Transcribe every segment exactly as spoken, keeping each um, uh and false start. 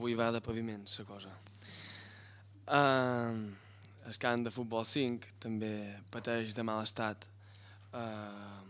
Avui va de paviment, la cosa. Uh, el camp de futbol cinc també pateix de mal estat uh,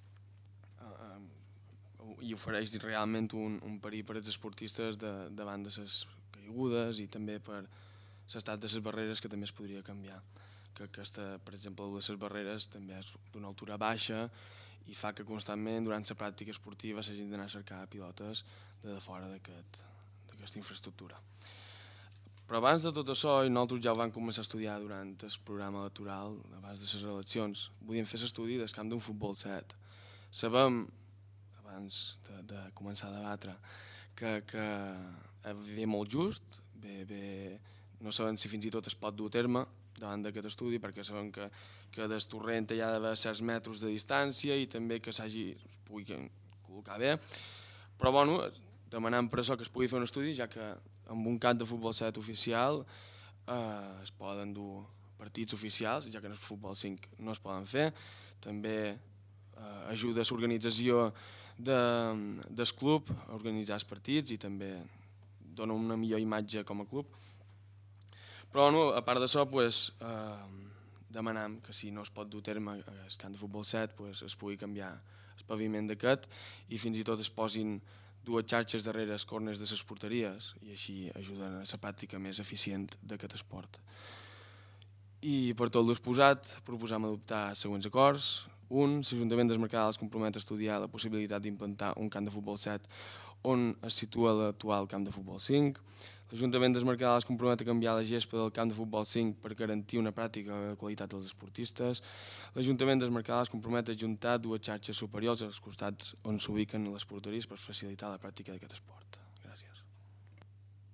uh, i ofereix realment un, un perill per als esportistes de, davant de les caigudes i també per l'estat de les barreres, que també es podria canviar. Que aquesta, per exemple, de les barreres també és d'una altura baixa i fa que constantment durant la pràctica esportiva s'hagin d'anar a cercar pilotes de, de fora d'aquesta aquest, infraestructura. Però abans de tot això, i nosaltres ja ho vam començar a estudiar durant el programa electoral, abans de les eleccions, volíem fer l'estudi del camp d'un futbol set. Sabem, abans de, de començar a debatre, que, que ve molt just, ve, ve, no sabem si fins i tot es pot dur a terme davant d'aquest estudi, perquè sabem que, que del torrent hi ha d'haver certs metres de distància i també que s'hagi es pugui col·locar bé. Però bueno, demanem per això que es pugui fer un estudi, ja que amb un camp de futbol set oficial eh, es poden dur partits oficials, ja que en el futbol cinc no es poden fer. També eh, ajuda a l'organització de, del club a organitzar els partits i també dona una millor imatge com a club. Però bueno, a part d'això, pues, eh, demanem que si no es pot dur a terme el camp de futbol set, pues, es pugui canviar el paviment d'aquest i fins i tot es posin dues xarxes darrere els corners de les porteries i així ajuden a la pràctica més eficient d'aquest esport. I per tot l'exposat proposam adoptar els següents acords. Un, l'Ajuntament d'Esmercadal es compromet a estudiar la possibilitat d'implantar un camp de futbol set on es situa l'actual camp de futbol cinc. L'Ajuntament d'Esmercadal es compromet a canviar la gespa del camp de futbol cinc per garantir una pràctica de qualitat dels esportistes. L'Ajuntament d'Esmercadal es compromet a ajuntar dues xarxes superiors als costats on s'ubiquen les porteries per facilitar la pràctica d'aquest esport.